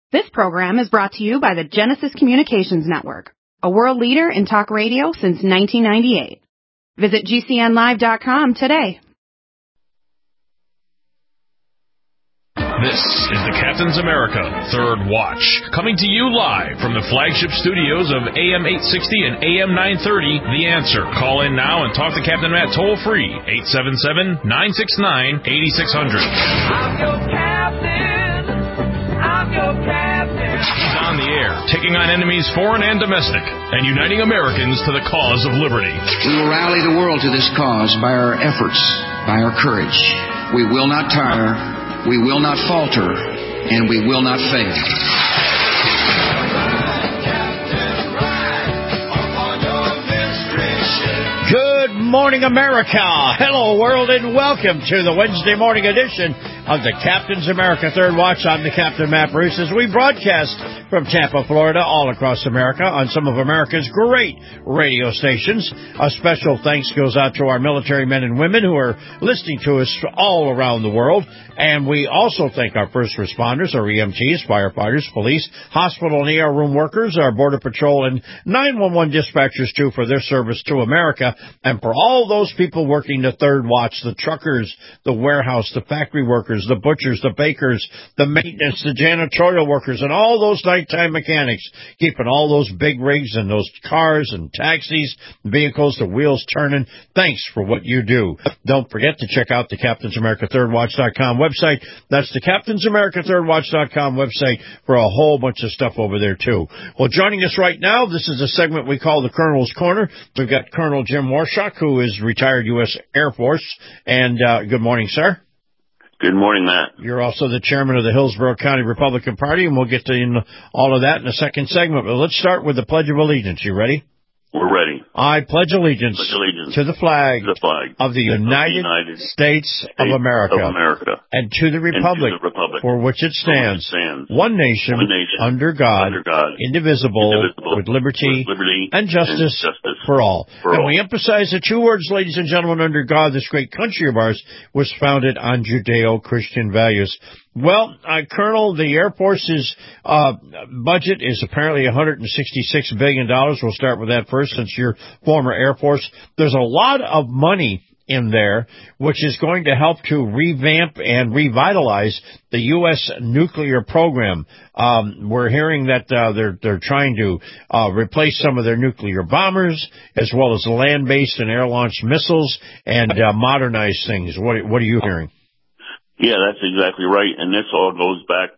This program is brought to you by the Genesis Communications Network, a world leader in talk radio since 1998. Visit GCNlive.com today. This is the Captain's America Third Watch, coming to you live from the flagship studios of AM 860 and AM 930, The Answer. Call in now and talk to Captain Matt toll-free, 877-969-8600. I'm your captain. I'm your captain. He's on the air, taking on enemies foreign and domestic, and uniting Americans to the cause of liberty. We will rally the world to this cause by our efforts, by our courage. We will not tire. We will not falter, and we will not fail. Good morning, America. Hello, world, and welcome to the Wednesday morning edition of the Captain's America Third Watch. I'm the Captain, Matt Bruce, as we broadcast from Tampa, Florida, all across America on some of America's great radio stations. A special thanks goes out to our military men and women who are listening to us all around the world. And we also thank our first responders, our EMTs, firefighters, police, hospital and ER room workers, our Border Patrol and 911 dispatchers, too, for their service to America. And for all those people working the third watch, the truckers, the warehouse, the factory workers, the butchers, the bakers, the maintenance, the janitorial workers, and all those nighttime mechanics, keeping all those big rigs and those cars and taxis, vehicles, the wheels turning. Thanks for what you do. Don't forget to check out the CaptainsAmericaThirdWatch.com website. That's the CaptainsAmericaThirdWatch.com website for a whole bunch of stuff over there, too. Well, joining us right now, this is a segment we call the Colonel's Corner. We've got Colonel Jim Warshaw, who is retired U.S. Air Force. And good morning, sir. Good morning, Matt. You're also the chairman of the Hillsborough County Republican Party, and we'll get to all of that in the second segment. But let's start with the Pledge of Allegiance. You ready? We're ready. I pledge allegiance to the flag of the United States of America and to the republic for which it stands, one nation, under God, indivisible, with liberty and justice for all. And we emphasize the two words, ladies and gentlemen, under God. This great country of ours was founded on Judeo-Christian values. Well, Colonel, the Air Force's budget is apparently $166 billion. We'll start with that first, since you're former Air Force. There's a lot of money in there, which is going to help to revamp and revitalize the U.S. nuclear program. We're hearing that they're trying to replace some of their nuclear bombers, as well as land-based and air-launched missiles, and modernize things. What are you hearing? Yeah, that's exactly right. And this all goes back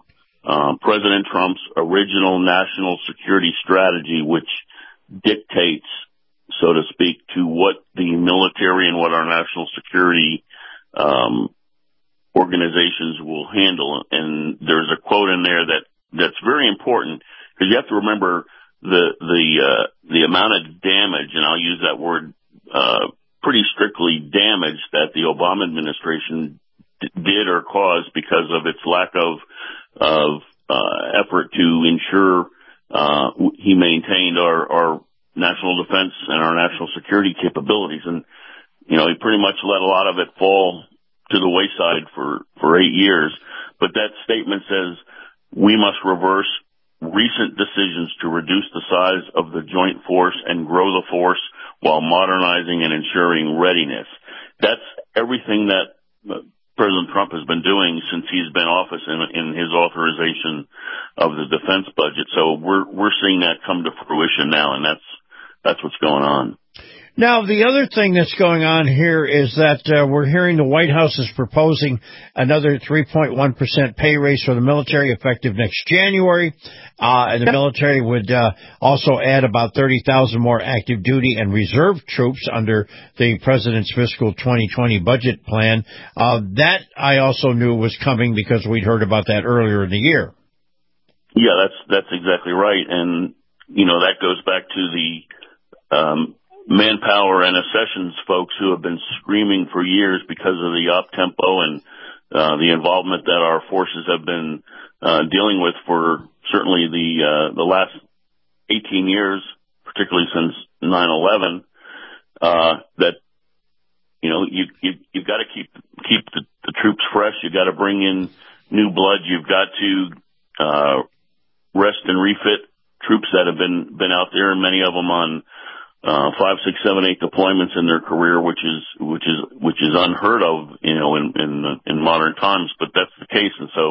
to President Trump's original national security strategy, which dictates, so to speak, to what the military and what our national security organizations will handle. And there's a quote in there that's very important, because you have to remember the amount of damage, and I'll use that word pretty strictly, damage that the Obama administration did or caused because of its lack of effort to ensure he maintained our national defense and our national security capabilities. And, he pretty much let a lot of it fall to the wayside for 8 years. But that statement says we must reverse recent decisions to reduce the size of the joint force and grow the force while modernizing and ensuring readiness. That's everything that President Trump has been doing since he's been in office in his authorization of the defense budget. So we're seeing that come to fruition now, and that's what's going on. Now, the other thing that's going on here is that we're hearing the White House is proposing another 3.1% pay raise for the military effective next January. And the military would also add about 30,000 more active duty and reserve troops under the president's fiscal 2020 budget plan. That I also knew was coming because we'd heard about that earlier in the year. Yeah, that's exactly right. And, that goes back to the manpower and accessions folks who have been screaming for years because of the op-tempo and the involvement that our forces have been dealing with for certainly the last 18 years, particularly since 9/11. That you've got to keep the troops fresh. You've got to bring in new blood. You've got to rest and refit troops that have been out there, and many of them on 5, 6, 7, 8 deployments in their career, which is unheard of, in modern times. But that's the case, and so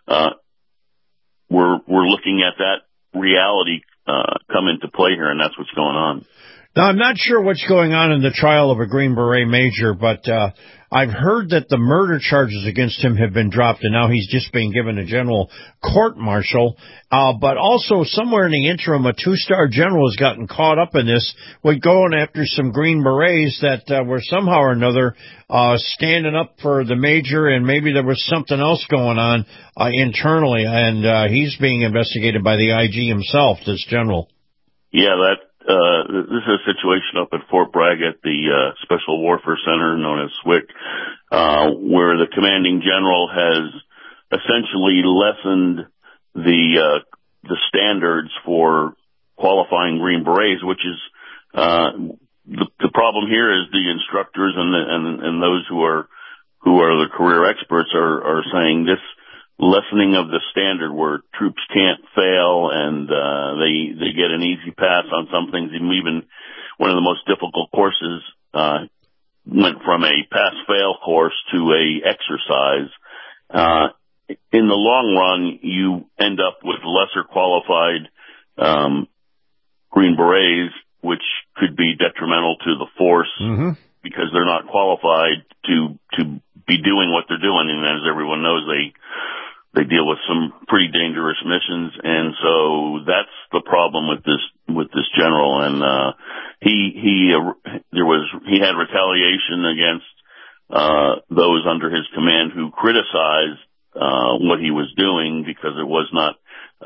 we're looking at that reality come into play here, and that's what's going on. Now, I'm not sure what's going on in the trial of a Green Beret major, but I've heard that the murder charges against him have been dropped, and now he's just being given a general court-martial. But also, somewhere in the interim, a 2-star general has gotten caught up in this with going after some Green Berets that were somehow or another standing up for the major, and maybe there was something else going on internally, and he's being investigated by the IG himself, this general. Yeah, this is a situation up at Fort Bragg at the Special Warfare Center, known as SWCC, where the commanding general has essentially lessened the standards for qualifying Green Berets, which is the problem here is the instructors and those who are the career experts are saying this lessening of the standard where troops can't fail and they get an easy pass on some things. Even one of the most difficult courses went from a pass-fail course to a exercise. In the long run, you end up with lesser qualified Green Berets, which could be detrimental to the force because they're not qualified to be doing what they're doing. And as everyone knows, they deal with some pretty dangerous missions, and so that's the problem with this general. And he had retaliation against those under his command who criticized what he was doing because it was not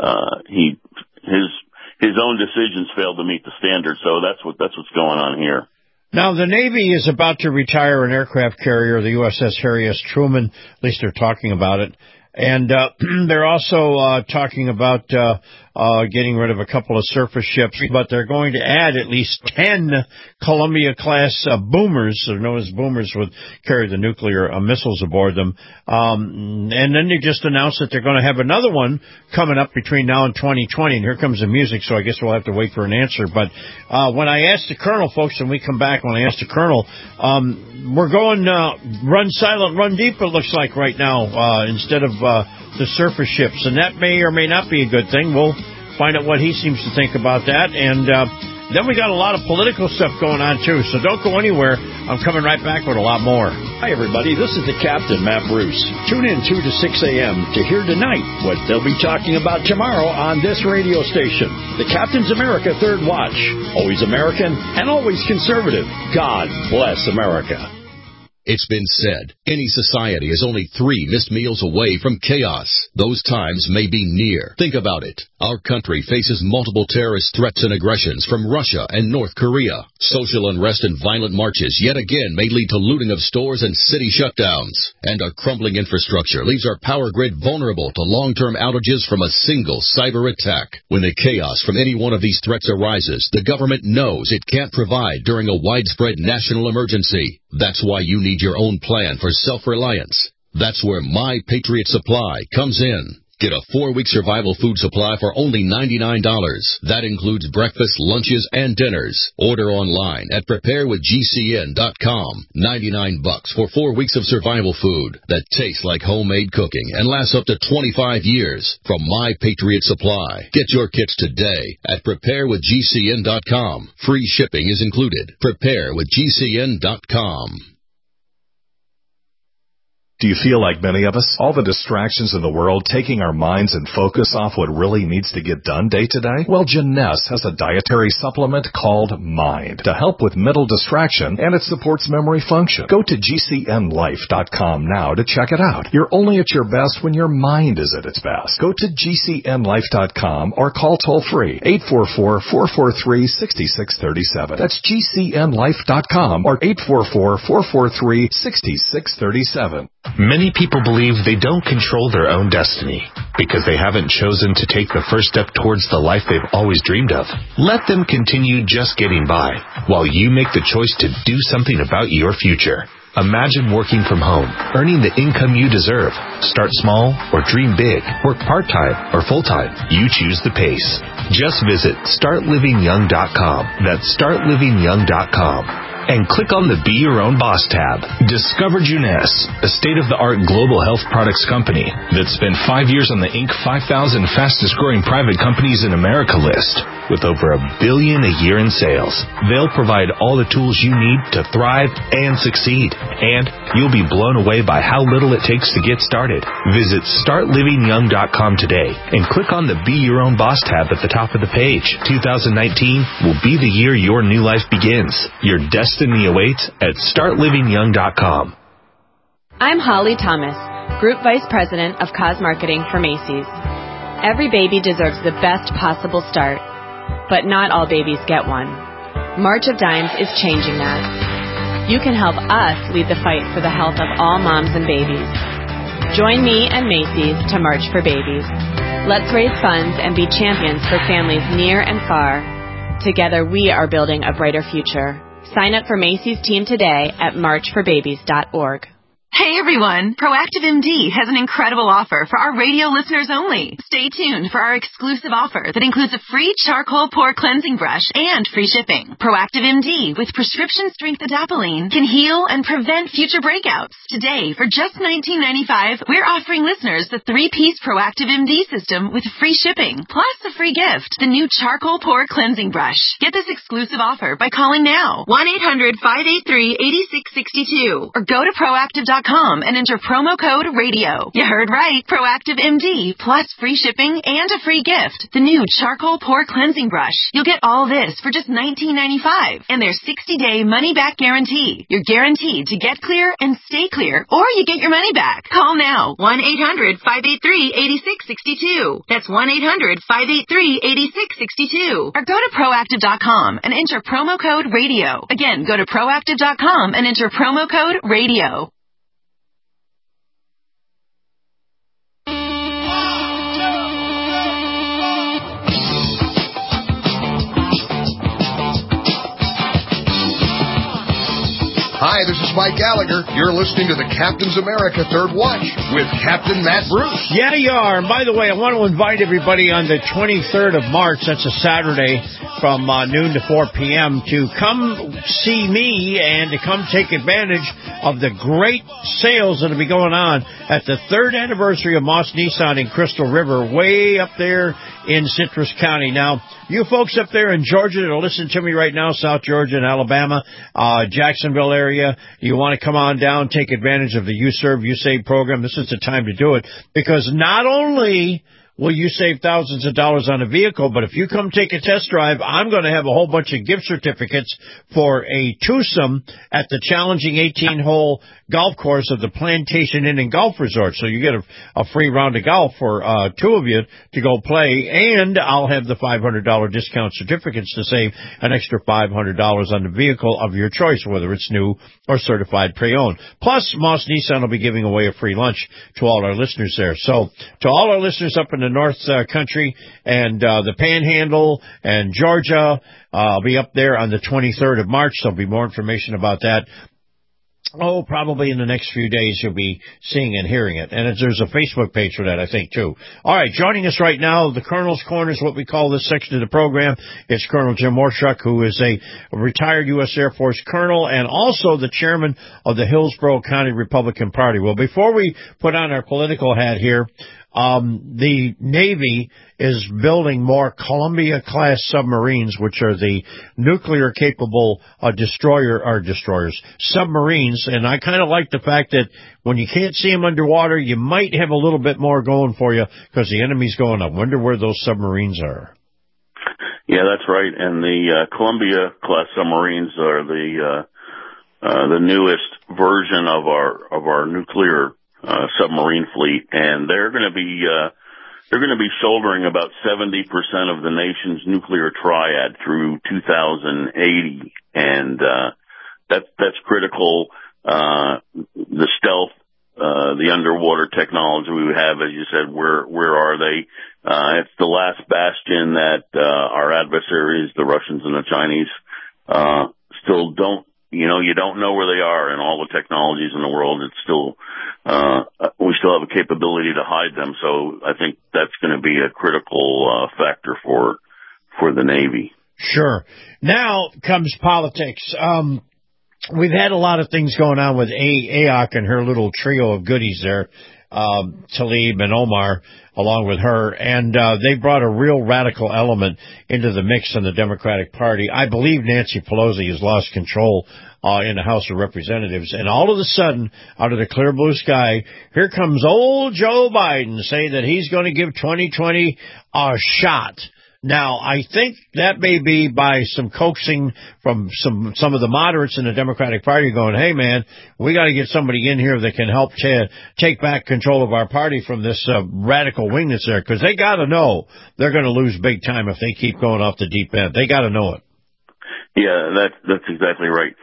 his own decisions failed to meet the standard. So that's what's going on here. Now, the Navy is about to retire an aircraft carrier, the USS Harry S. Truman. At least they're talking about it. And they're also talking about getting rid of a couple of surface ships, but they're going to add at least 10 Columbia-class boomers, they're known as boomers, would carry the nuclear missiles aboard them. And then they just announced that they're going to have another one coming up between now and 2020. And here comes the music, so I guess we'll have to wait for an answer. But when I asked the colonel, folks, when we come back, when I asked the colonel, we're going run silent, run deep, it looks like right now, instead of the surface ships. And that may or may not be a good thing. We'll find out what he seems to think about that. And then we got a lot of political stuff going on, too. So don't go anywhere. I'm coming right back with a lot more. Hi, everybody. This is the Captain, Matt Bruce. Tune in 2 to 6 a.m. to hear tonight what they'll be talking about tomorrow on this radio station. The Captain's America Third Watch. Always American and always conservative. God bless America. It's been said, any society is only 3 missed meals away from chaos. Those times may be near. Think about it. Our country faces multiple terrorist threats and aggressions from Russia and North Korea. Social unrest and violent marches yet again may lead to looting of stores and city shutdowns. And our crumbling infrastructure leaves our power grid vulnerable to long-term outages from a single cyber attack. When the chaos from any one of these threats arises, the government knows it can't provide during a widespread national emergency. That's why you need your own plan for self-reliance. That's where My Patriot Supply comes in. Get a 4-week survival food supply for only $99. That includes breakfast, lunches, and dinners. Order online at preparewithgcn.com. $99 for 4 weeks of survival food that tastes like homemade cooking and lasts up to 25 years from My Patriot Supply. Get your kits today at preparewithgcn.com. Free shipping is included. Preparewithgcn.com. Do you feel like many of us? All the distractions in the world taking our minds and focus off what really needs to get done day to day? Well, Jeunesse has a dietary supplement called Mind to help with mental distraction, and it supports memory function. Go to GCNlife.com now to check it out. You're only at your best when your mind is at its best. Go to GCNlife.com or call toll-free 844-443-6637. That's GCNlife.com or 844-443-6637. Many people believe they don't control their own destiny because they haven't chosen to take the first step towards the life they've always dreamed of. Let them continue just getting by while you make the choice to do something about your future. Imagine working from home, earning the income you deserve. Start small or dream big. Work part-time or full-time. You choose the pace. Just visit startlivingyoung.com. That's startlivingyoung.com. And click on the Be Your Own Boss tab. Discover Juness, a state-of-the-art global health products company that spent 5 years on the Inc. 5,000 fastest-growing private companies in America list, with over $1 billion a year in sales. They'll provide all the tools you need to thrive and succeed. And you'll be blown away by how little it takes to get started. Visit startlivingyoung.com today and click on the Be Your Own Boss tab at the top of the page. 2019 will be the year your new life begins. Your destiny awaits at startlivingyoung.com. I'm Holly Thomas, Group Vice President of Cause Marketing for Macy's. Every baby deserves the best possible start, but not all babies get one. March of Dimes is changing that. You can help us lead the fight for the health of all moms and babies. Join me and Macy's to March for Babies. Let's raise funds and be champions for families near and far. Together we are building a brighter future. Sign up for Macy's team today at marchforbabies.org. Hey everyone, Proactive MD has an incredible offer for our radio listeners only. Stay tuned for our exclusive offer that includes a free charcoal pore cleansing brush and free shipping. Proactive MD with prescription strength adapalene can heal and prevent future breakouts. Today, for just $19.95, we're offering listeners the 3-piece Proactive MD system with free shipping, plus a free gift, the new charcoal pore cleansing brush. Get this exclusive offer by calling now, 1-800-583-8662, or go to proactive.com and enter promo code RADIO. You heard right. Proactive MD plus free shipping and a free gift. The new charcoal pore cleansing brush. You'll get all this for just $19.95 and their 60-day money-back guarantee. You're guaranteed to get clear and stay clear, or you get your money back. Call now. 1-800-583-8662. That's 1-800-583-8662. Or go to proactive.com and enter promo code RADIO. Again, go to proactive.com and enter promo code RADIO. Hi, this is Mike Gallagher. You're listening to the Captain's America Third Watch with Captain Matt Bruce. Yeah, you are. And by the way, I want to invite everybody on the 23rd of March, that's a Saturday, from noon to 4 p.m., to come see me and to come take advantage of the great sales that will be going on at the 3rd anniversary of Moss Nissan in Crystal River, way up there in Citrus County. Now, you folks up there in Georgia that are listening to me right now, South Georgia and Alabama, Jacksonville area, you want to come on down, take advantage of the You Serve, You Save program. This is the time to do it, because not only will you save thousands of dollars on a vehicle, but if you come take a test drive, I'm going to have a whole bunch of gift certificates for a twosome at the challenging 18-hole golf course of the Plantation Inn and Golf Resort. So you get a free round of golf for two of you to go play, and I'll have the $500 discount certificates to save an extra $500 on the vehicle of your choice, whether it's new or certified pre-owned. Plus, Moss Nissan will be giving away a free lunch to all our listeners there. So to all our listeners up in the North Country and the Panhandle and Georgia, I'll be up there on the 23rd of March. There'll be more information about that. Oh, probably in the next few days you'll be seeing and hearing it. And there's a Facebook page for that, I think, too. All right, joining us right now, the Colonel's Corner is what we call this section of the program. It's Colonel Jim Warshuk, who is a retired U.S. Air Force colonel and also the chairman of the Hillsborough County Republican Party. Well, before we put on our political hat here, the Navy is building more Columbia-class submarines, which are the nuclear-capable destroyers, submarines. And I kind of like the fact that when you can't see them underwater, you might have a little bit more going for you because the enemy's going, I wonder where those submarines are. Yeah, that's right. And the Columbia-class submarines are the newest version of our nuclear submarine fleet, and they're going to be shouldering about 70% of the nation's nuclear triad through 2080, and that's critical. The stealth, the underwater technology we have, as you said, where are they? It's the last bastion that our adversaries, the Russians and the Chinese, still don't you don't know where they are, and all the technologies in the world, it's still, we still have a capability to hide them. So I think that's going to be a critical factor for the Navy. Sure. Now comes politics. We've had a lot of things going on with AOC and her little trio of goodies there, Tlaib and Omar, along with her, and they brought a real radical element into the mix in the Democratic Party. I believe Nancy Pelosi has lost control in the House of Representatives, and all of a sudden, out of the clear blue sky, here comes old Joe Biden saying that he's going to give 2020 a shot. Now, I think that may be by some coaxing from some of the moderates in the Democratic Party going, hey, man, we got to get somebody in here that can help take back control of our party from this radical wing that's there, because they got to know they're going to lose big time if they keep going off the deep end. They got to know it. Yeah, that's exactly right.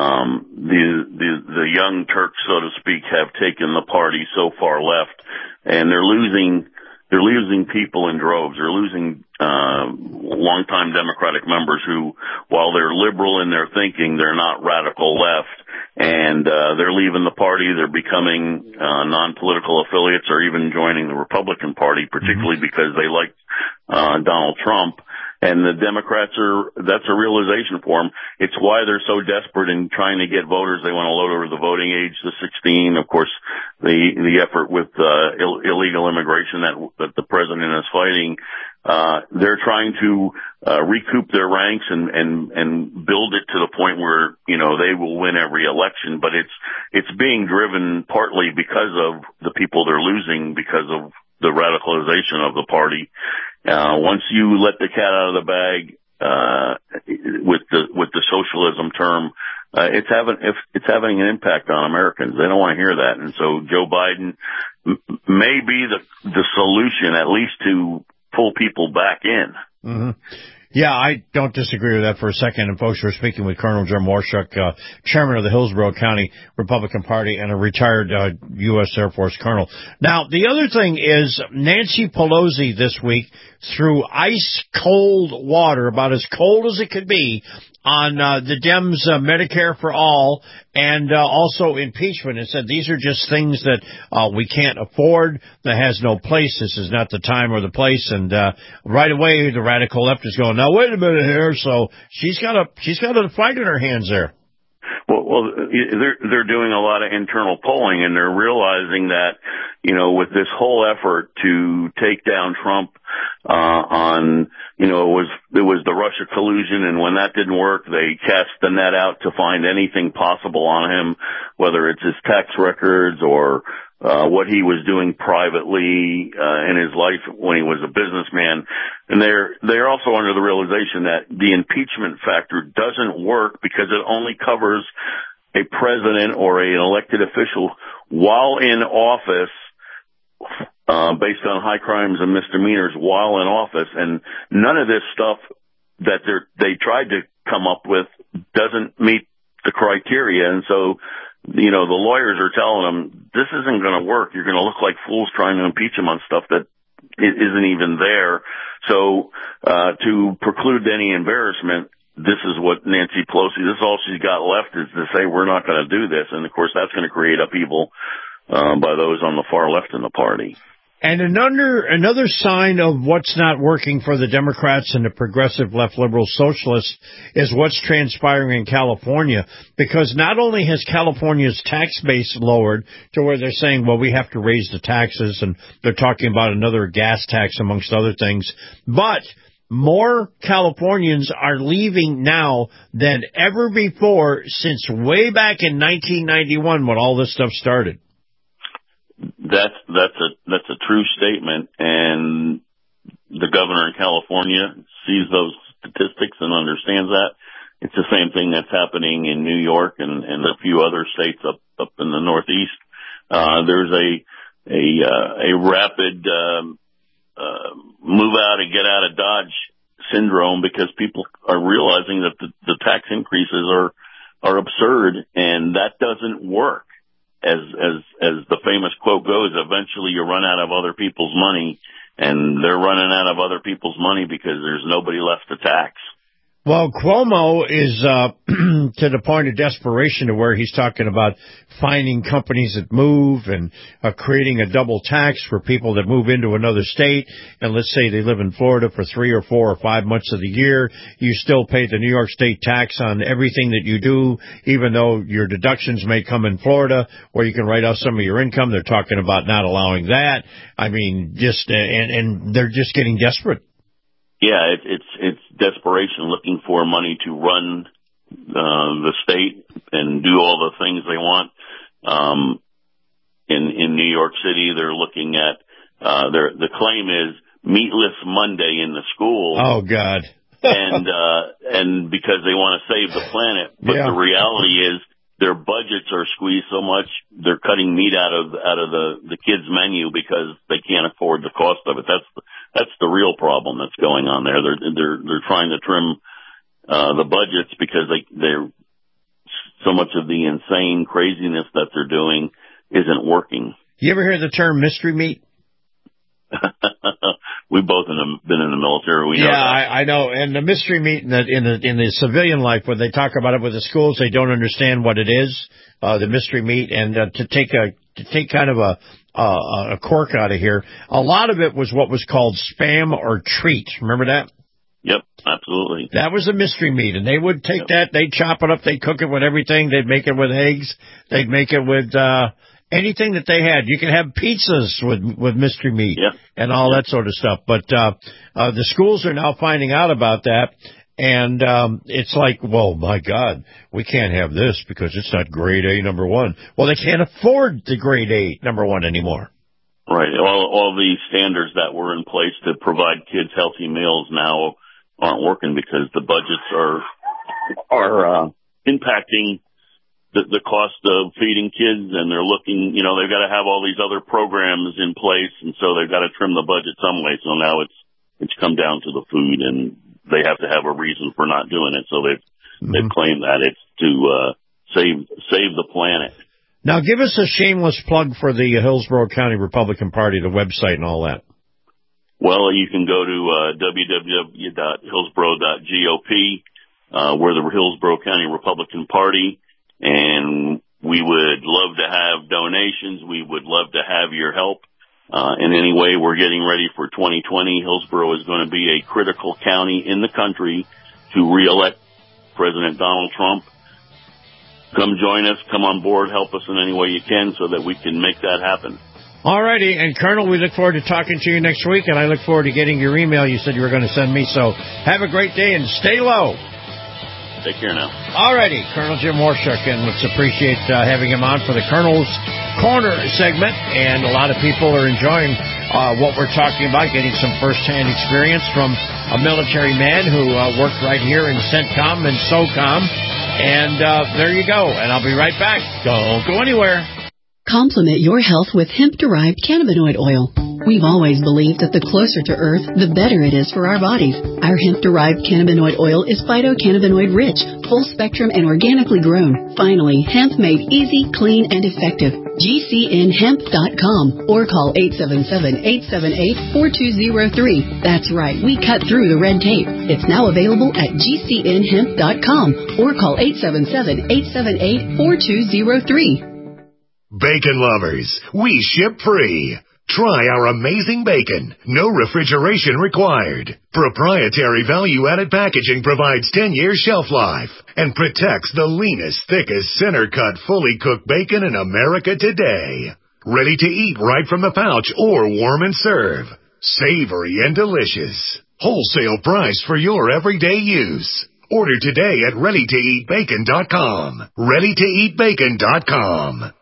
The young Turks, so to speak, have taken the party so far left, and they're losing people in droves. They're losing longtime Democratic members who, while they're liberal in their thinking, they're not radical left, and they're leaving the party. They're becoming non-political affiliates or even joining the Republican Party, particularly because they like Donald Trump. And the Democrats that's a realization for them. It's why they're so desperate in trying to get voters. They want to lower the voting age to 16. Of course, the effort with illegal immigration that the president is fighting, they're trying to recoup their ranks and build it to the point where, they will win every election. But it's being driven partly because of the people they're losing because of the radicalization of the party. Once you let the cat out of the bag, with the socialism term, it's having an impact on Americans. They don't want to hear that. And so Joe Biden may be the solution, at least to pull people back in. Mm-hmm. Yeah, I don't disagree with that for a second. And folks, we're speaking with Colonel Jim Warshuk, chairman of the Hillsborough County Republican Party and a retired U.S. Air Force colonel. Now, the other thing is Nancy Pelosi this week threw ice cold water, about as cold as it could be, on the Dems' Medicare for All and also impeachment, and said these are just things that we can't afford, that has no place, this is not the time or the place. And right away the radical left is going, now wait a minute here, so she's got a fight in her hands there. Well, they're doing a lot of internal polling, and they're realizing that, with this whole effort to take down Trump, it was the Russia collusion, and when that didn't work, they cast the net out to find anything possible on him, whether it's his tax records or what he was doing privately in his life when he was a businessman. And they're also under the realization that the impeachment factor doesn't work because it only covers a president or an elected official while in office, based on high crimes and misdemeanors while in office. And none of this stuff that they tried to come up with doesn't meet the criteria. And so, the lawyers are telling them, this isn't going to work. You're going to look like fools trying to impeach him on stuff that isn't even there. So, to preclude any embarrassment, this is what Nancy Pelosi, this is all she's got left, is to say, we're not going to do this. And of course, that's going to create upheaval by those on the far left in the party. And another sign of what's not working for the Democrats and the progressive left liberal socialists is what's transpiring in California, because not only has California's tax base lowered to where they're saying, well, we have to raise the taxes, and they're talking about another gas tax amongst other things, but more Californians are leaving now than ever before since way back in 1991 when all this stuff started. That's a true statement, and the governor in California sees those statistics and understands that. It's the same thing that's happening in New York and a few other states up in the Northeast. There's a rapid move out and get out of Dodge syndrome because people are realizing that the tax increases are absurd, and that doesn't work. As the famous quote goes, eventually you run out of other people's money, and they're running out of other people's money because there's nobody left to tax. Well, Cuomo is to the point of desperation to where he's talking about finding companies that move and creating a double tax for people that move into another state. And let's say they live in Florida for 3 or 4 or 5 months of the year. You still pay the New York State tax on everything that you do, even though your deductions may come in Florida, or you can write off some of your income. They're talking about not allowing that. I mean, and they're just getting desperate. Yeah, it's desperation, looking for money to run the state and do all the things they want. In New York City, they're looking at the claim is meatless Monday in the school. Oh God! and because they want to save the planet, but the reality is their budgets are squeezed so much they're cutting meat out of the kids' menu because they can't afford the cost of it. That's the real problem that's going on there. They're trying to trim the budgets because they're so much of the insane craziness that they're doing isn't working. You ever hear the term mystery meat? We've both been in the military. We know that. I know. And the mystery meat in the civilian life, when they talk about it with the schools, they don't understand what it is, the mystery meat. And to take kind of a cork out of here, a lot of it was what was called spam or treat. Remember that? Yep, absolutely. That was a mystery meat, and they would take that, they'd chop it up, they'd cook it with everything, they'd make it with eggs, they'd make it with anything that they had. You can have pizzas with mystery meat and all that sort of stuff. But the schools are now finding out about that, and it's like, whoa, my God, we can't have this because it's not grade A number 1. Well, they can't afford the grade A number 1 anymore. Right. All the standards that were in place to provide kids healthy meals now aren't working because the budgets are impacting the cost of feeding kids, and they're looking, they've got to have all these other programs in place, and so they've got to trim the budget some way. So now it's come down to the food, and they have to have a reason for not doing it. So they've claimed that it's to save the planet. Now, give us a shameless plug for the Hillsborough County Republican Party, the website and all that. Well, you can go to www.hillsborough.gop. We're the Hillsborough County Republican Party, and we would love to have donations. We would love to have your help. In any way, we're getting ready for 2020. Hillsborough is going to be a critical county in the country to reelect President Donald Trump. Come join us, come on board, help us in any way you can so that we can make that happen. All righty, and Colonel, we look forward to talking to you next week, and I look forward to getting your email you said you were going to send me. So have a great day and stay low. Take care now. All righty, Colonel Jim Warshuk, and let's appreciate having him on for the Colonel's Corner segment, and a lot of people are enjoying what we're talking about, getting some first-hand experience from a military man who worked right here in CENTCOM and SOCOM, and there you go, and I'll be right back. Don't go anywhere. Complement your health with hemp-derived cannabinoid oil. We've always believed that the closer to Earth, the better it is for our bodies. Our hemp-derived cannabinoid oil is phytocannabinoid rich, full spectrum, and organically grown. Finally, hemp made easy, clean, and effective. GCNhemp.com or call 877-878-4203. That's right, we cut through the red tape. It's now available at GCNhemp.com or call 877-878-4203. Bacon lovers, we ship free. Try our amazing bacon. No refrigeration required. Proprietary value-added packaging provides 10-year shelf life and protects the leanest, thickest, center-cut, fully cooked bacon in America today. Ready to eat right from the pouch or warm and serve. Savory and delicious. Wholesale price for your everyday use. Order today at ReadyToEatBacon.com. ReadyToEatBacon.com.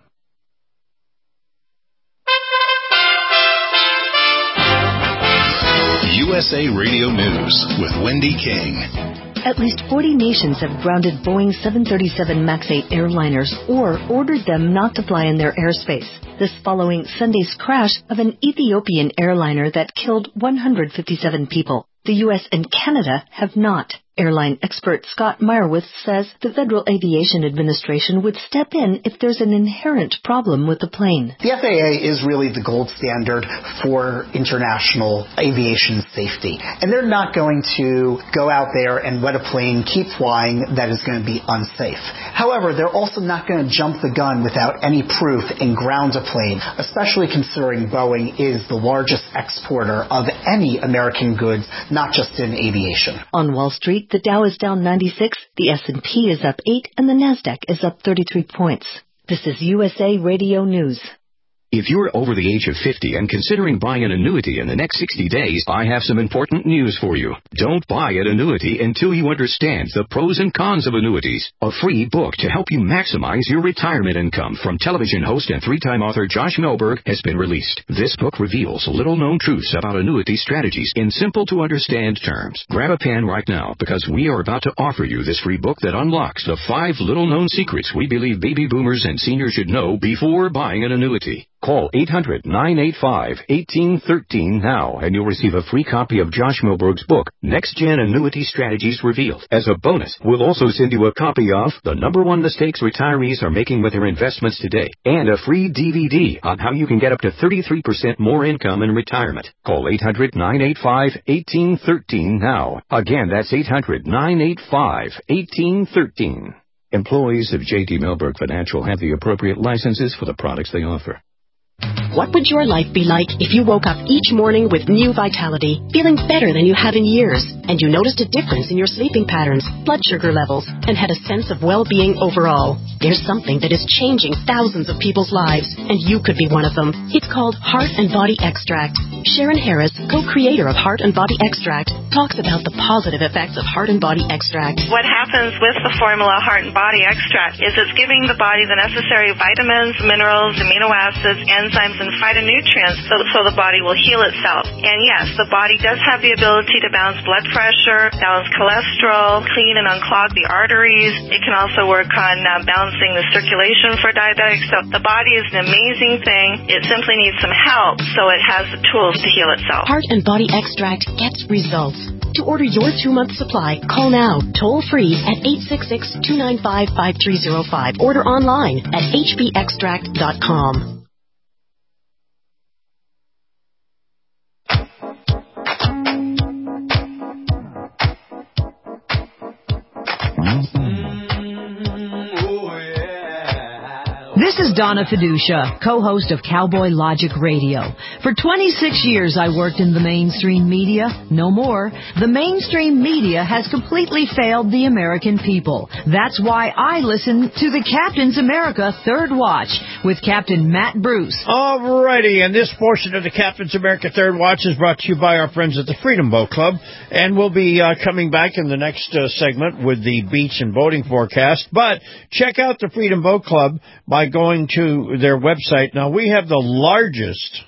USA Radio News with Wendy King. At least 40 nations have grounded Boeing 737 MAX 8 airliners or ordered them not to fly in their airspace. This following Sunday's crash of an Ethiopian airliner that killed 157 people. The U.S. and Canada have not. Airline expert Scott Meyerowitz says the Federal Aviation Administration would step in if there's an inherent problem with the plane. The FAA is really the gold standard for international aviation safety. And they're not going to go out there and let a plane keep flying that is going to be unsafe. However, they're also not going to jump the gun without any proof and ground a plane, especially considering Boeing is the largest exporter of any American goods, not just in aviation. On Wall Street, the Dow is down 96, the S&P is up 8, and the Nasdaq is up 33 points. This is USA Radio News. If you're over the age of 50 and considering buying an annuity in the next 60 days, I have some important news for you. Don't buy an annuity until you understand the pros and cons of annuities. A free book to help you maximize your retirement income from television host and three-time author Josh Melberg has been released. This book reveals little-known truths about annuity strategies in simple-to-understand terms. Grab a pen right now because we are about to offer you this free book that unlocks the 5 little-known secrets we believe baby boomers and seniors should know before buying an annuity. Call 800-985-1813 now, and you'll receive a free copy of Josh Melberg's book, Next Gen Annuity Strategies Revealed. As a bonus, we'll also send you a copy of The #1 Mistakes Retirees Are Making with Their Investments Today, and a free DVD on how you can get up to 33% more income in retirement. Call 800-985-1813 now. Again, that's 800-985-1813. Employees of J.D. Melberg Financial have the appropriate licenses for the products they offer. What would your life be like if you woke up each morning with new vitality, feeling better than you have in years, and you noticed a difference in your sleeping patterns, blood sugar levels, and had a sense of well-being overall? There's something that is changing thousands of people's lives, and you could be one of them. It's called Heart and Body Extract. Sharon Harris, co-creator of Heart and Body Extract, talks about the positive effects of Heart and Body Extract. What happens with the formula Heart and Body Extract is it's giving the body the necessary vitamins, minerals, amino acids, enzymes, and phytonutrients so the body will heal itself. And yes, the body does have the ability to balance blood pressure, balance cholesterol, clean and unclog the arteries. It can also work on balancing the circulation for diabetics. So the body is an amazing thing. It simply needs some help so it has the tools to heal itself. Heart and Body Extract gets results. To order your 2-month supply, call now, toll-free at 866-295-5305. Order online at hbextract.com. This is Donna Fiducia, co-host of Cowboy Logic Radio. For 26 years I worked in the mainstream media. No more. The mainstream media has completely failed the American people. That's why I listen to the Captain's America Third Watch with Captain Matt Bruce. All righty, and this portion of the Captain's America Third Watch is brought to you by our friends at the Freedom Boat Club. And we'll be coming back in the next segment with the beach and boating forecast. But check out the Freedom Boat Club by going to their website. Now, we have the largest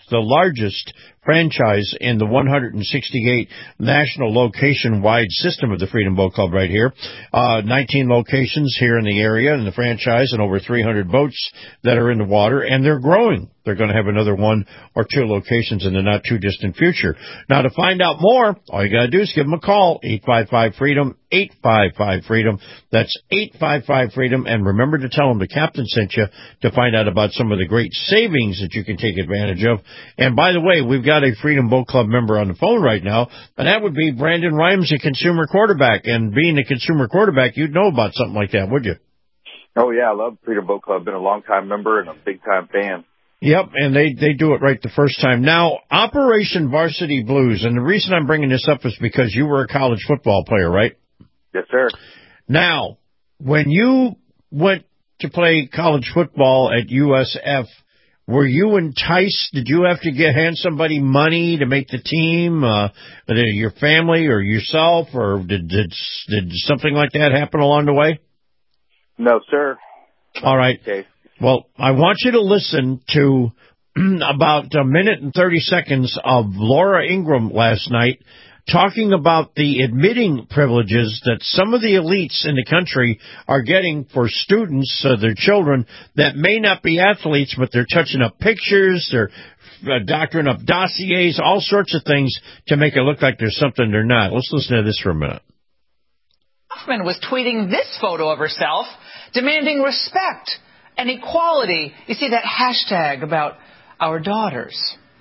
franchise in the 168 national location-wide system of the Freedom Boat Club right here. 19 locations here in the area in the franchise and over 300 boats that are in the water, and they're growing. They're going to have another 1 or 2 locations in the not-too-distant future. Now, to find out more, all you got to do is give them a call, 855-FREEDOM, 855-FREEDOM. That's 855-FREEDOM. And remember to tell them the captain sent you to find out about some of the great savings that you can take advantage of. And by the way, we've got a Freedom Boat Club member on the phone right now, and that would be Brandon Rhymes, a consumer quarterback. And being a consumer quarterback, you'd know about something like that, would you? Oh, yeah, I love Freedom Boat Club. Been a long-time member and a big-time fan. Yep, and they do it right the first time. Now, Operation Varsity Blues, and the reason I'm bringing this up is because you were a college football player, right? Yes, sir. Now, when you went to play college football at USF, were you enticed? Did you have to hand somebody money to make the team, your family or yourself, or did something like that happen along the way? No, sir. All right. Okay. Well, I want you to listen to about a minute and 30 seconds of Laura Ingraham last night talking about the admitting privileges that some of the elites in the country are getting for students, their children, that may not be athletes, but they're touching up pictures, they're doctoring up dossiers, all sorts of things to make it look like there's something they're not. Let's listen to this for a minute. Huffman was tweeting this photo of herself, demanding respect and equality. You see that hashtag about our daughters.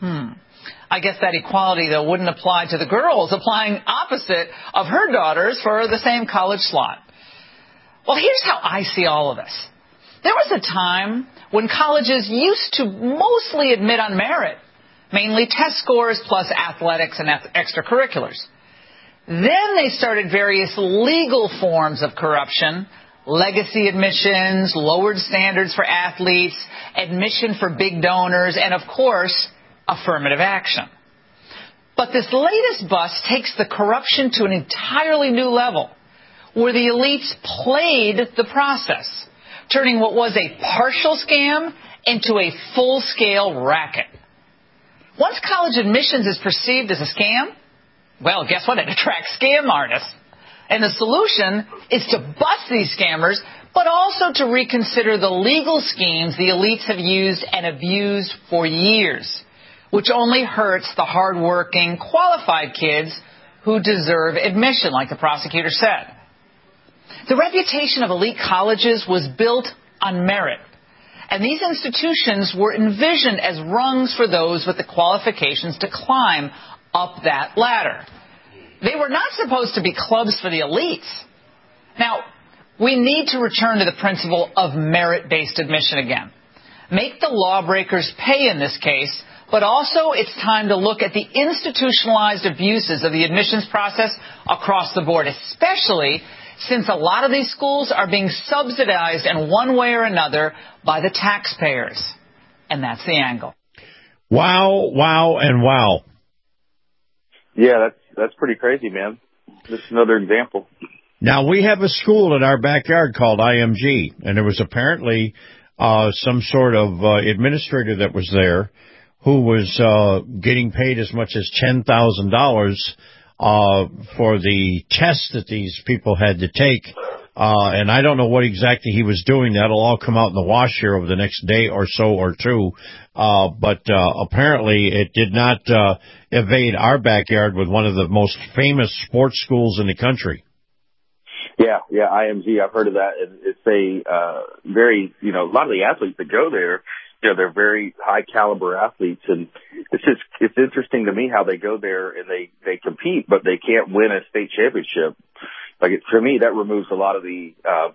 I guess that equality, though, wouldn't apply to the girls applying opposite of her daughters for the same college slot. Well, here's how I see all of this. There was a time when colleges used to mostly admit on merit, mainly test scores plus athletics and extracurriculars. Then they started various legal forms of corruption, legacy admissions, lowered standards for athletes, admission for big donors, and, of course, affirmative action. But this latest bust takes the corruption to an entirely new level, where the elites played the process, turning what was a partial scam into a full-scale racket. Once college admissions is perceived as a scam, well, guess what? It attracts scam artists. And the solution is to bust these scammers, but also to reconsider the legal schemes the elites have used and abused for years, which only hurts the hardworking, qualified kids who deserve admission, like the prosecutor said. The reputation of elite colleges was built on merit, and these institutions were envisioned as rungs for those with the qualifications to climb up that ladder. They were not supposed to be clubs for the elites. Now, we need to return to the principle of merit-based admission again. Make the lawbreakers pay in this case, but also it's time to look at the institutionalized abuses of the admissions process across the board, especially since a lot of these schools are being subsidized in one way or another by the taxpayers. And that's the angle. Wow, wow, and wow. Yeah, that's pretty crazy, man. This is another example. Now, we have a school in our backyard called IMG, and there was apparently some sort of administrator that was there who was getting paid as much as $10,000 for the tests that these people had to take. And I don't know what exactly he was doing. That'll all come out in the wash here over the next day or so or two. But apparently it did not evade our backyard with one of the most famous sports schools in the country. Yeah, IMG, I've heard of that. It's a very, a lot of the athletes that go there, they're very high caliber athletes, and it's interesting to me how they go there and they compete, but they can't win a state championship. For me, that removes a lot of the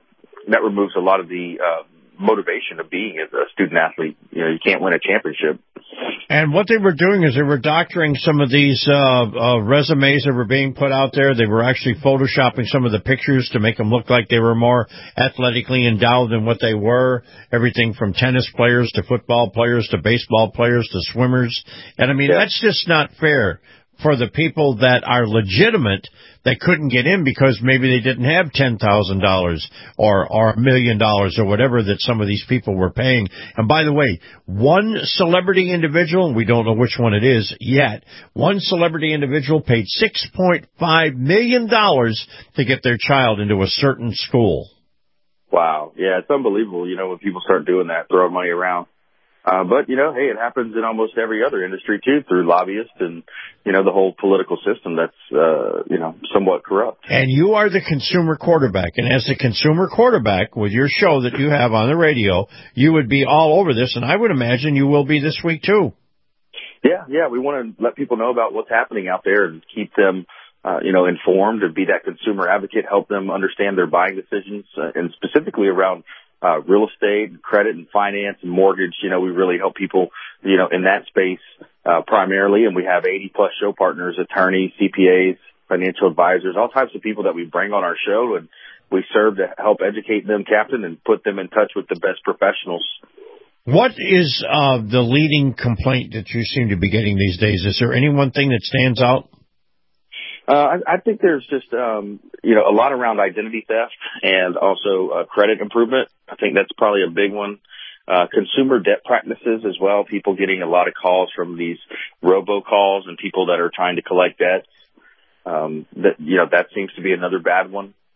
motivation of being a student athlete. You can't win a championship. And what they were doing is they were doctoring some of these resumes that were being put out there. They were actually photoshopping some of the pictures to make them look like they were more athletically endowed than what they were. Everything from tennis players to football players to baseball players to swimmers. And I mean, that's just not fair for the people that are legitimate that couldn't get in because maybe they didn't have $10,000 or $1 million or whatever that some of these people were paying. And by the way, one celebrity individual, and we don't know which one it is yet, one celebrity individual paid $6.5 million to get their child into a certain school. Wow. Yeah, it's unbelievable, when people start doing that, throwing money around. But, hey, it happens in almost every other industry, too, through lobbyists and, the whole political system that's, somewhat corrupt. And you are the consumer quarterback. And as the consumer quarterback, with your show that you have on the radio, you would be all over this. And I would imagine you will be this week, too. Yeah. We want to let people know about what's happening out there and keep them, informed and be that consumer advocate, help them understand their buying decisions, and specifically around real estate, credit and finance and mortgage. We really help people, in that space, primarily. And we have 80 plus show partners, attorneys, CPAs, financial advisors, all types of people that we bring on our show. And we serve to help educate them, Captain, and put them in touch with the best professionals. What is the leading complaint that you seem to be getting these days? Is there any one thing that stands out? I think there's just, a lot around identity theft and also credit improvement. I think that's probably a big one. Consumer debt practices as well. People getting a lot of calls from these robocalls and people that are trying to collect debts. That seems to be another bad one.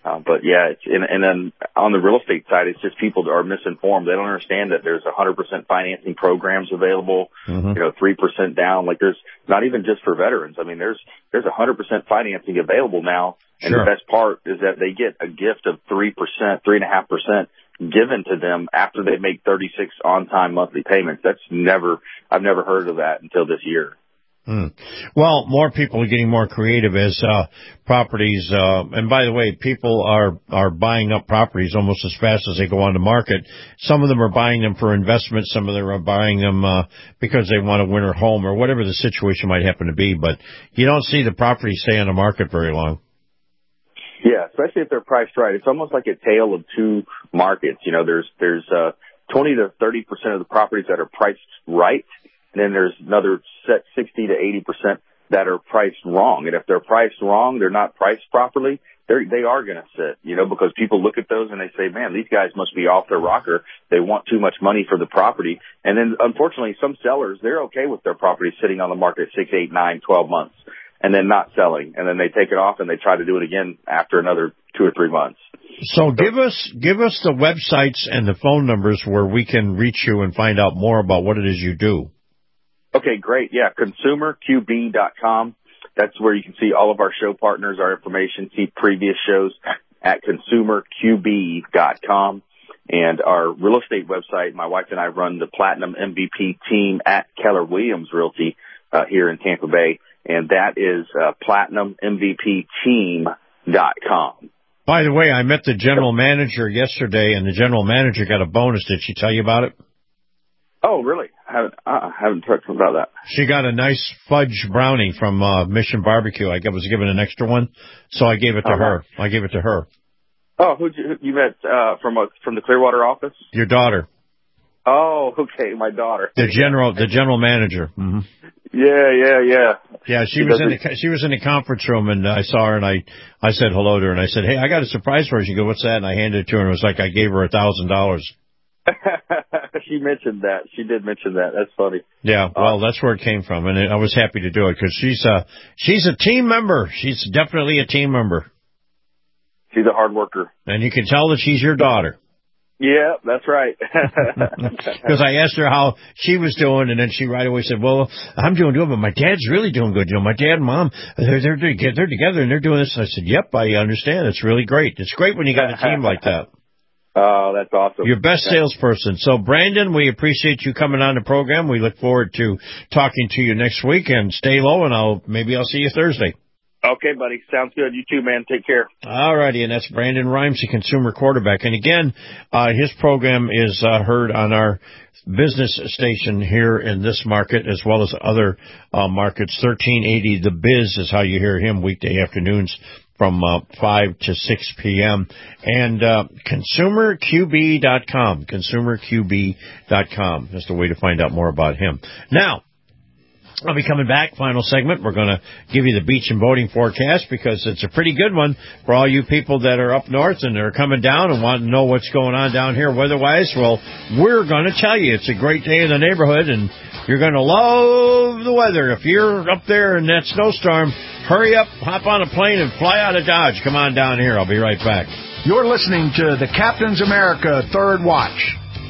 But yeah, and then on the real estate side, it's just people are misinformed. They don't understand that there's 100% financing programs available, 3% down. Like there's not even just for veterans. I mean, there's 100% financing available now. And the best part is that they get a gift of 3%, 3.5% given to them after they make 36 on-time monthly payments. I've never heard of that until this year. Well, more people are getting more creative as properties, and by the way, people are buying up properties almost as fast as they go on the market. Some of them are buying them for investment, some of them are buying them because they want a winter home or whatever the situation might happen to be, but you don't see the property stay on the market very long. Yeah, especially if they're priced right. It's almost like a tale of two markets. You know, there's 20 to 30% of the properties that are priced right, and then there's another 60 to 80% that are priced wrong. And if they're priced wrong, they're not priced properly, they are going to sit, because people look at those and they say, man, these guys must be off their rocker. They want too much money for the property. And then unfortunately, some sellers, they're okay with their property sitting on the market 6, 8, 9, 12 months and then not selling. And then they take it off and they try to do it again after another 2 or 3 months. So give us the websites and the phone numbers where we can reach you and find out more about what it is you do. Okay, great. Yeah, consumerqb.com. That's where you can see all of our show partners, our information, see previous shows at consumerqb.com. And our real estate website, my wife and I run the Platinum MVP team at Keller Williams Realty here in Tampa Bay, and that is platinummvpteam.com. By the way, I met the general manager yesterday, and the general manager got a bonus. Did she tell you about it? Oh, really? I haven't talked about that. She got a nice fudge brownie from Mission Barbecue. I was given an extra one, so I gave it to her. I gave it to her. Oh, who you met from the Clearwater office? Your daughter. Oh, okay, my daughter. The general manager. Mm-hmm. Yeah. Yeah, she was in the conference room, and I saw her, and I said hello to her, and I said, hey, I got a surprise for her. She goes, what's that? And I handed it to her, and it was like I gave her $1,000. She mentioned that. She did mention that. That's funny. Yeah, well, that's where it came from, and I was happy to do it because she's a team member. She's definitely a team member. She's a hard worker. And you can tell that she's your daughter. Yeah, that's right. Because I asked her how she was doing, and then she right away said, well, I'm doing good, but my dad's really doing good. My dad and mom, they're together, and they're doing this. And I said, yep, I understand. It's really great. It's great when you got a team like that. Oh, that's awesome. Your best salesperson. So, Brandon, we appreciate you coming on the program. We look forward to talking to you next week, and stay low, and maybe I'll see you Thursday. Okay, buddy. Sounds good. You too, man. Take care. All righty, and that's Brandon Rimes, the consumer quarterback. And again, his program is heard on our business station here in this market as well as other markets. 1380 The Biz is how you hear him weekday afternoons from 5 to 6 p.m. And consumerqb.com, consumerqb.com. That's the way to find out more about him. Now, I'll be coming back, final segment. We're going to give you the beach and boating forecast because it's a pretty good one for all you people that are up north and are coming down and want to know what's going on down here weather-wise. Well, we're going to tell you it's a great day in the neighborhood, and you're going to love the weather. If you're up there in that snowstorm, hurry up, hop on a plane, and fly out of Dodge. Come on down here. I'll be right back. You're listening to the Captain's America Third Watch.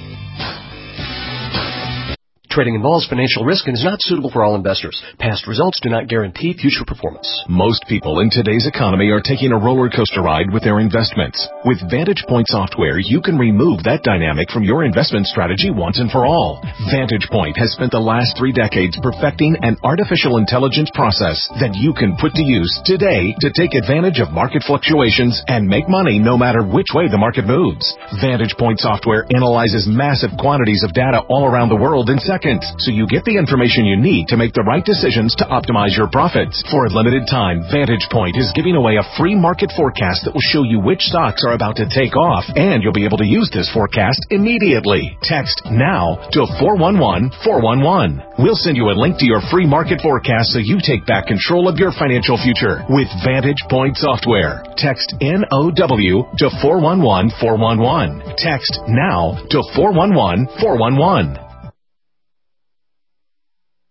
Trading involves financial risk and is not suitable for all investors. Past results do not guarantee future performance. Most people in today's economy are taking a roller coaster ride with their investments. With Vantage Point software, you can remove that dynamic from your investment strategy once and for all. Vantage Point has spent the last 3 decades perfecting an artificial intelligence process that you can put to use today to take advantage of market fluctuations and make money no matter which way the market moves. Vantage Point software analyzes massive quantities of data all around the world in seconds, so you get the information you need to make the right decisions to optimize your profits. For a limited time, Vantage Point is giving away a free market forecast that will show you which stocks are about to take off, and you'll be able to use this forecast immediately. Text NOW to 411-411. We'll send you a link to your free market forecast so you take back control of your financial future with Vantage Point software. Text NOW to 411-411. Text NOW to 411-411.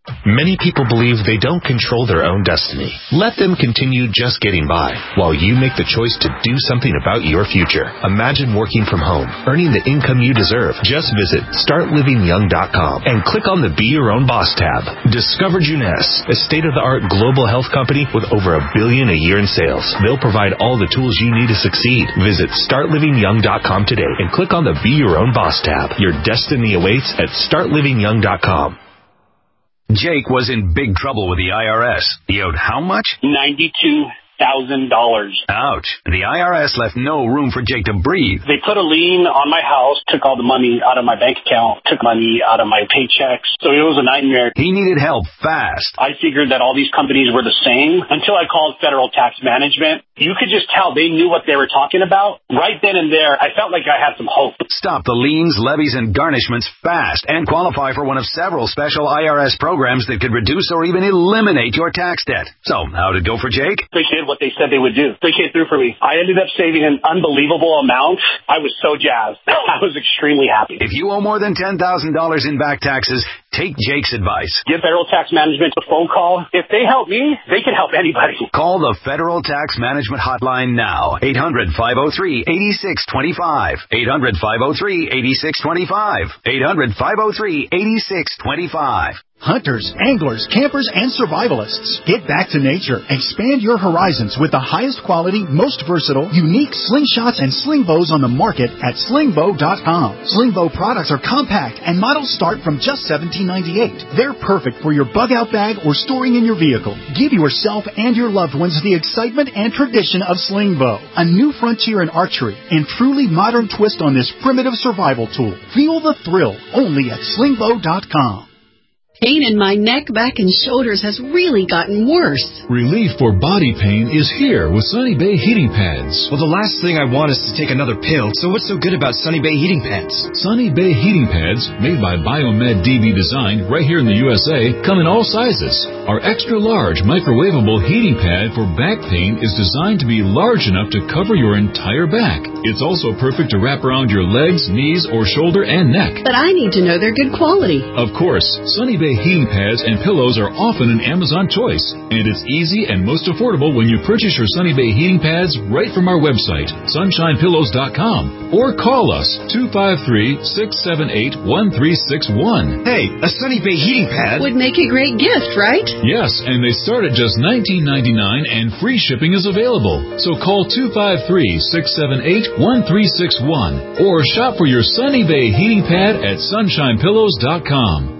Many people believe they don't control their own destiny. Let them continue just getting by while you make the choice to do something about your future. Imagine working from home, earning the income you deserve. Just visit StartLivingYoung.com and click on the Be Your Own Boss tab. Discover Juness, a state-of-the-art global health company with over $1 billion a year in sales. They'll provide all the tools you need to succeed. Visit StartLivingYoung.com today and click on the Be Your Own Boss tab. Your destiny awaits at StartLivingYoung.com. Jake was in big trouble with the IRS. He owed how much? $92,000. Ouch. The IRS left no room for Jake to breathe. They put a lien on my house, took all the money out of my bank account, took money out of my paychecks. So it was a nightmare. He needed help fast. I figured that all these companies were the same until I called Federal Tax Management. You could just tell they knew what they were talking about. Right then and there, I felt like I had some hope. Stop the liens, levies, and garnishments fast and qualify for one of several special IRS programs that could reduce or even eliminate your tax debt. So, how'd it go for Jake? They did what they said they would do. They came through for me. I ended up saving an unbelievable amount. I was so jazzed. I was extremely happy. If you owe more than $10,000 in back taxes, take Jake's advice. Give Federal Tax Management a phone call. If they help me, they can help anybody. Call the Federal Tax Management hotline now. 800-503-8625. 800-503-8625. 800-503-8625. Hunters, anglers, campers, and survivalists. Get back to nature. Expand your horizons with the highest quality, most versatile, unique slingshots and sling bows on the market at slingbow.com. Slingbow products are compact and models start from just $17.98. They're perfect for your bug-out bag or storing in your vehicle. Give yourself and your loved ones the excitement and tradition of Slingbow, a new frontier in archery and truly modern twist on this primitive survival tool. Feel the thrill only at slingbow.com. Pain in my neck, back, and shoulders has really gotten worse. Relief for body pain is here with Sunny Bay heating pads. Well, the last thing I want is to take another pill, so what's so good about Sunny Bay heating pads? Sunny Bay heating pads, made by Biomed DB Design right here in the USA, come in all sizes. Our extra large microwavable heating pad for back pain is designed to be large enough to cover your entire back. It's also perfect to wrap around your legs, knees, or shoulder and neck. But I need to know they're good quality. Of course, Sunny Bay heating pads and pillows are often an Amazon choice, and it's easy and most affordable when you purchase your Sunny Bay heating pads right from our website, sunshinepillows.com, or call us 253-678-1361. Hey, a Sunny Bay heating pad would make a great gift, right? Yes, and they start at just $19.99 and free shipping is available. So call 253-678-1361 or shop for your Sunny Bay heating pad at sunshinepillows.com.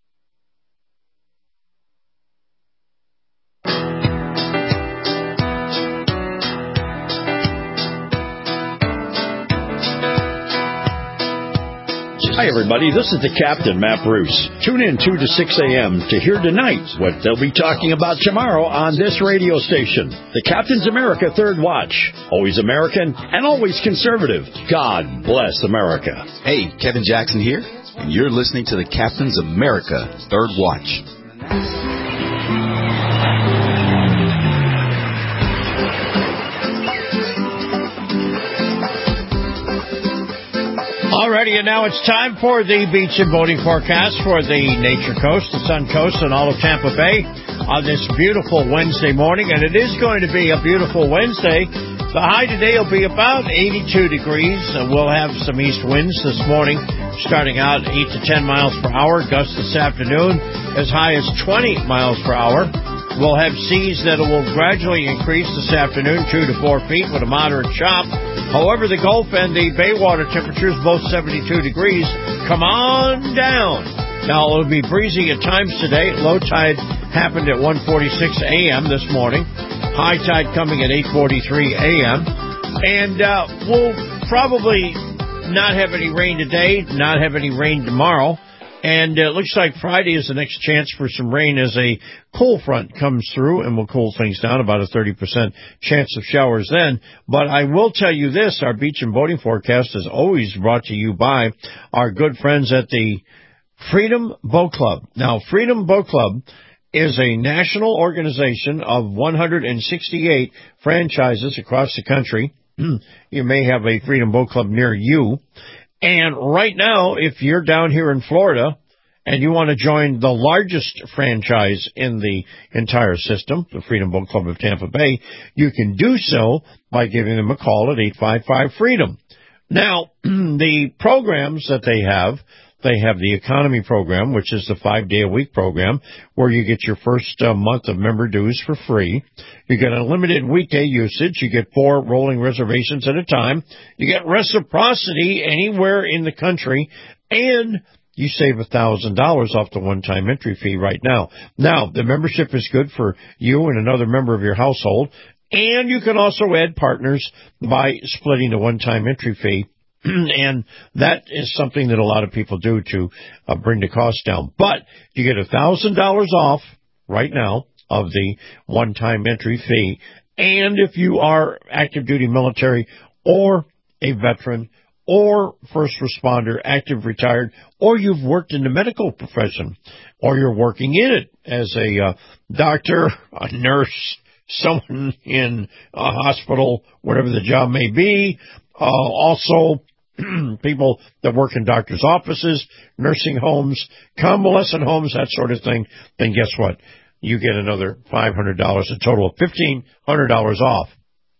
Hi, everybody. This is the Captain, Matt Bruce. Tune in 2 to 6 a.m. to hear tonight what they'll be talking about tomorrow on this radio station. The Captain's America Third Watch. Always American and always conservative. God bless America. Hey, Kevin Jackson here, and you're listening to the Captain's America Third Watch. Alrighty, and now it's time for the beach and boating forecast for the Nature Coast, the Sun Coast, and all of Tampa Bay on this beautiful Wednesday morning. And it is going to be a beautiful Wednesday. The high today will be about 82 degrees. We'll have some east winds this morning, starting out 8 to 10 miles per hour. Gusts this afternoon as high as 20 miles per hour. We'll have seas that will gradually increase this afternoon, 2 to 4 feet with a moderate chop. However, the Gulf and the Bay water temperatures, both 72 degrees, come on down. Now, it'll be breezy at times today. Low tide happened at 1:46 a.m. this morning. High tide coming at 8:43 a.m. And we'll probably not have any rain today, not have any rain tomorrow. And it looks like Friday is the next chance for some rain as a cold front comes through and will cool things down, about a 30% chance of showers then. But I will tell you this, our beach and boating forecast is always brought to you by our good friends at the Freedom Boat Club. Now, Freedom Boat Club is a national organization of 168 franchises across the country. You may have a Freedom Boat Club near you. And right now, if you're down here in Florida and you want to join the largest franchise in the entire system, the Freedom Boat Club of Tampa Bay, you can do so by giving them a call at 855-FREEDOM. Now, the programs that they have the economy program, which is the 5-day-a-week program, where you get your first month of member dues for free. You get unlimited weekday usage. You get 4 rolling reservations at a time. You get reciprocity anywhere in the country, and you save $1,000 off the one-time entry fee right now. Now, the membership is good for you and another member of your household, and you can also add partners by splitting the one-time entry fee. And that is something that a lot of people do to bring the cost down. But you get $1,000 off right now of the one-time entry fee. And if you are active duty military or a veteran or first responder, active retired, or you've worked in the medical profession, or you're working in it as a doctor, a nurse, someone in a hospital, whatever the job may be, also people that work in doctors' offices, nursing homes, convalescent homes, that sort of thing, then guess what? You get another $500, a total of $1,500 off.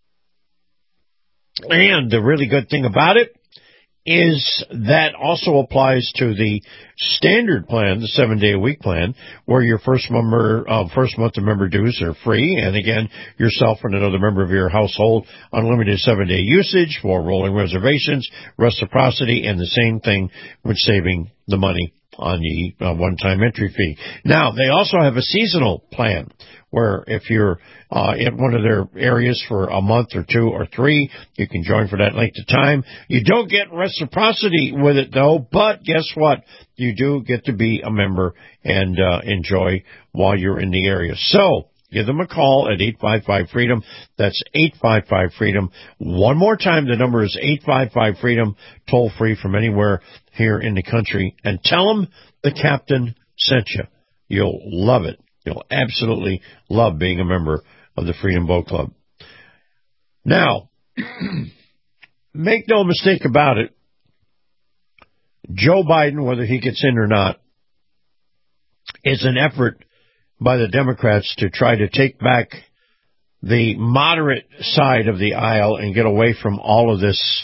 And the really good thing about it is that also applies to the standard plan, the 7-day-a-week plan, where your first month of member dues are free, and again, yourself and another member of your household, unlimited 7-day usage, 4 rolling reservations, reciprocity, and the same thing with saving the money on the one-time entry fee. Now, they also have a seasonal plan where if you're in one of their areas for a month or 2 or 3, you can join for that length of time. You don't get reciprocity with it, though, but guess what? You do get to be a member and enjoy while you're in the area. So, give them a call at 855-FREEDOM. That's 855-FREEDOM. One more time, the number is 855-FREEDOM, toll-free from anywhere here in the country. And tell them the captain sent you. You'll love it. You'll absolutely love being a member of the Freedom Boat Club. Now, make no mistake about it, Joe Biden, whether he gets in or not, is an effort by the Democrats to try to take back the moderate side of the aisle and get away from all of this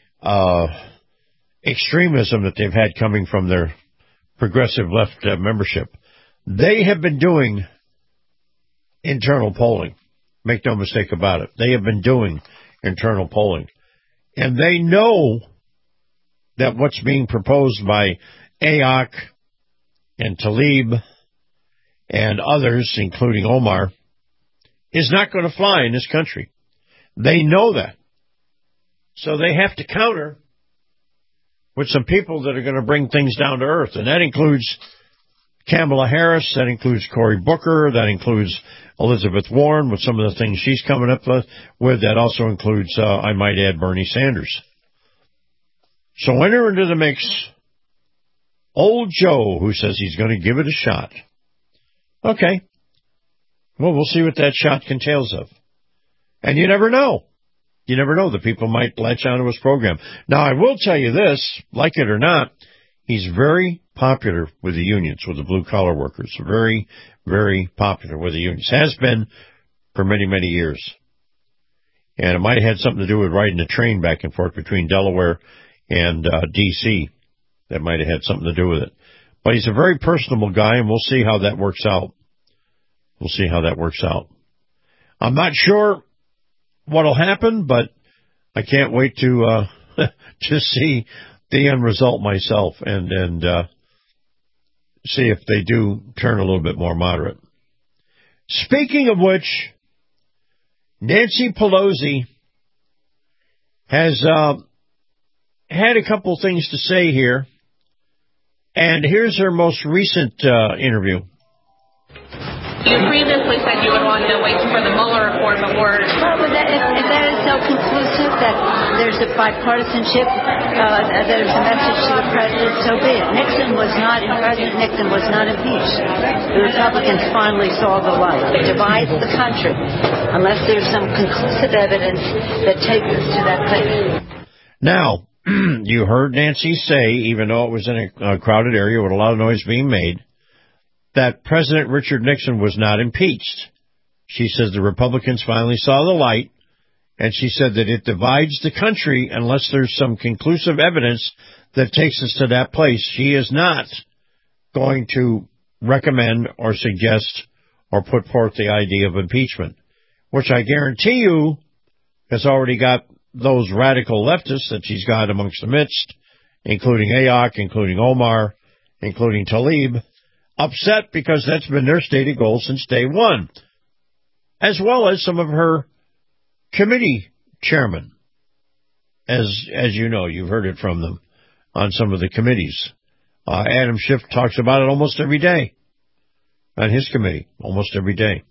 extremism that they've had coming from their progressive left membership. They have been doing internal polling. Make no mistake about it. They have been doing internal polling. And they know that what's being proposed by AOC and Tlaib and others, including Omar, is not going to fly in this country. They know that. So they have to counter with some people that are going to bring things down to earth. And that includes Kamala Harris, that includes Cory Booker, that includes Elizabeth Warren with some of the things she's coming up with. That also includes, I might add, Bernie Sanders. So enter into the mix old Joe, who says he's going to give it a shot. Okay. Well, we'll see what that shot entails of. And you never know. You never know. The people might latch onto his program. Now, I will tell you this, like it or not, he's very popular with the unions, with the blue-collar workers. Very, very popular with the unions. Has been for many, many years. And it might have had something to do with riding the train back and forth between Delaware and D.C. That might have had something to do with it. But he's a very personable guy, and we'll see how that works out. We'll see how that works out. I'm not sure what'll happen, but I can't wait to see the end result myself and see if they do turn a little bit more moderate. Speaking of which, Nancy Pelosi has had a couple things to say here, and here's her most recent interview. You previously said you would want to wait for the Mueller report before... Well, but if that is so conclusive that there's a bipartisanship, there's a message to the president, so be it. President Nixon was not impeached. The Republicans finally saw the light. It divides the country unless there's some conclusive evidence that takes us to that place. Now, you heard Nancy say, even though it was in a crowded area with a lot of noise being made, that President Richard Nixon was not impeached. She says the Republicans finally saw the light, and she said that it divides the country unless there's some conclusive evidence that takes us to that place. She is not going to recommend or suggest or put forth the idea of impeachment, which I guarantee you has already got those radical leftists that she's got amongst the midst, including Ayok, including Omar, including Tlaib, upset because that's been their stated goal since day one, as well as some of her committee chairmen. As you know, you've heard it from them on some of the committees. Adam Schiff talks about it almost every day on his committee, almost every day.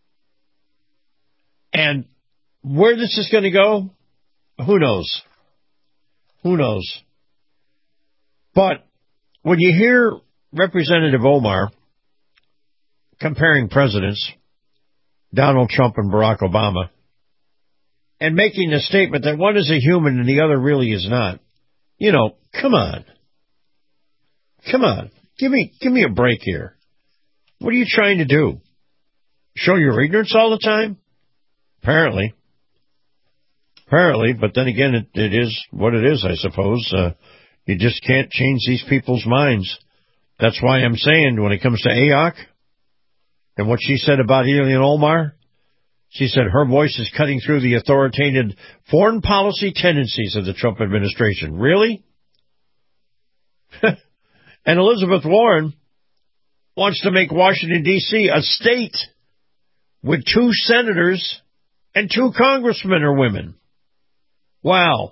And where this is going to go, who knows? Who knows? But when you hear Representative Omar comparing presidents, Donald Trump and Barack Obama, and making the statement that one is a human and the other really is not, you know, come on. Come on. Give me a break here. What are you trying to do? Show your ignorance all the time? Apparently, but then again, it is what it is, I suppose. You just can't change these people's minds. That's why I'm saying when it comes to Ayok and what she said about Ilhan Omar, she said her voice is cutting through the authoritative foreign policy tendencies of the Trump administration. Really? And Elizabeth Warren wants to make Washington, D.C. a state with 2 senators and 2 congressmen are women. Wow.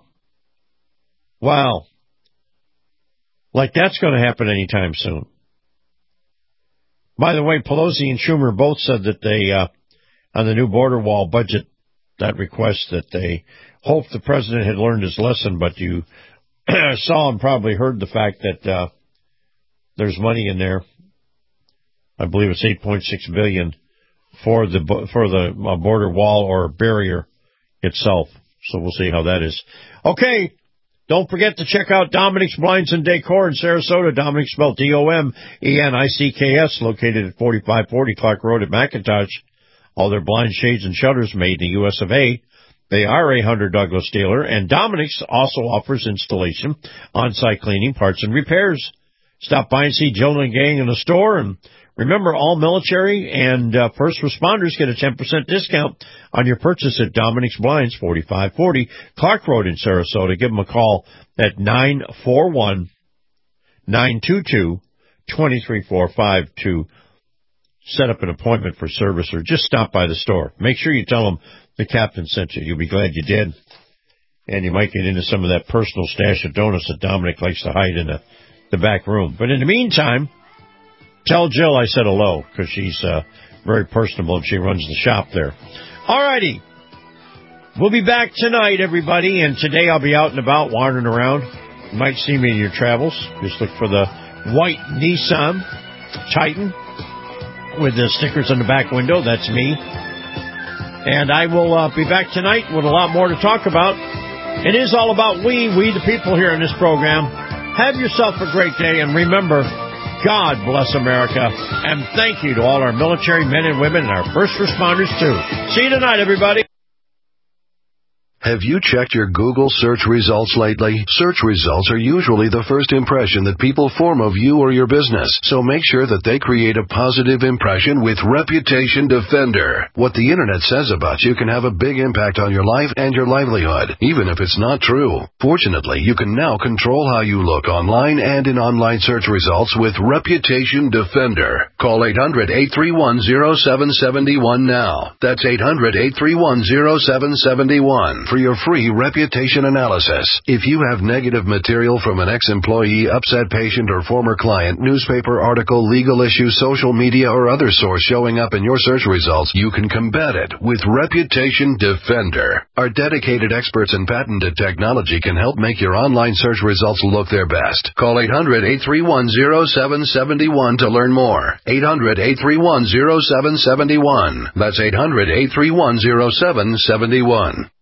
Like that's going to happen anytime soon. By the way, Pelosi and Schumer both said that they, on the new border wall budget, that request, that they hoped the president had learned his lesson, but you saw and probably heard the fact that there's money in there. I believe it's $8.6 billion for the border wall or barrier itself. So we'll see how that is. Okay, don't forget to check out Dominic's Blinds and Decor in Sarasota. Dominic spelled D-O-M-E-N-I-C-K-S, located at 4540 Clark Road at McIntosh. All their blinds, shades, and shutters made in the U.S. of A. They are a Hunter Douglas dealer, and Dominic's also offers installation, on-site cleaning, parts, and repairs. Stop by and see Jill and gang in the store, and remember, all military and first responders get a 10% discount on your purchase at Dominic's Blinds, 4540 Clark Road in Sarasota. Give them a call at 941-922-2345 to set up an appointment for service, or just stop by the store. Make sure you tell them the captain sent you. You'll be glad you did. And you might get into some of that personal stash of donuts that Dominic likes to hide in the back room. But in the meantime, tell Jill I said hello, because she's very personable and she runs the shop there. All righty. We'll be back tonight, everybody, and today I'll be out and about wandering around. You might see me in your travels. Just look for the white Nissan Titan with the stickers on the back window. That's me. And I will be back tonight with a lot more to talk about. It is all about we the people here in this program. Have yourself a great day, and remember, God bless America, and thank you to all our military men and women and our first responders, too. See you tonight, everybody. Have you checked your Google search results lately? Search results are usually the first impression that people form of you or your business, so make sure that they create a positive impression with Reputation Defender. What the Internet says about you can have a big impact on your life and your livelihood, even if it's not true. Fortunately, you can now control how you look online and in online search results with Reputation Defender. Call 800-831-0771 now. That's 800-831-0771. For your free reputation analysis. If you have negative material from an ex-employee, upset patient, or former client, newspaper article, legal issue, social media, or other source showing up in your search results, you can combat it with Reputation Defender. Our dedicated experts in patented technology can help make your online search results look their best. Call 800-831-0771 to learn more. 800-831-0771. That's 800-831-0771.